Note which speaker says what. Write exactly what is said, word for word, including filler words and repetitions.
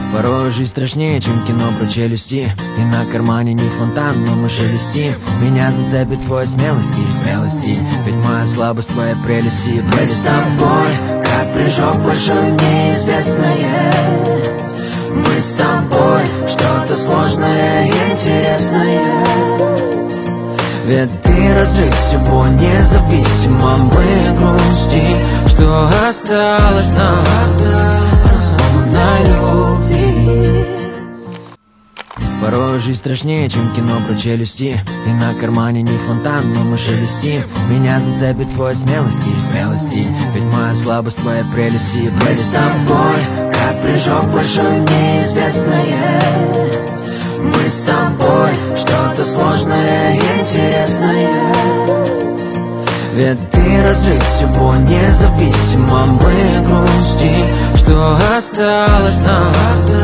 Speaker 1: Порой жизнь страшнее, чем кино про челюсти. И на кармане не фонтан, но мы шелестим. Меня зацепит твоя смелости и смелости. Ведь моя слабость твоя прелести. Мы с тобой, как прыжок большой в неизвестное. Мы с тобой, что-то сложное и интересное. Ведь ты разрыв всего независимо. Мы грустим, что осталось нам, сломанной любви. Порой жизнь страшнее, чем кино про челюсти. И на кармане не фонтан, но мы шелестим. Меня зацепит твоя смелости и смелости. Ведь моя слабость твоя прелести. Мы с тобой, как прыжок большой в неизвестное. Мы с тобой, что-то сложное и интересное. Ведь ты разрыв всего независимо. Мы грустим, что осталось нам.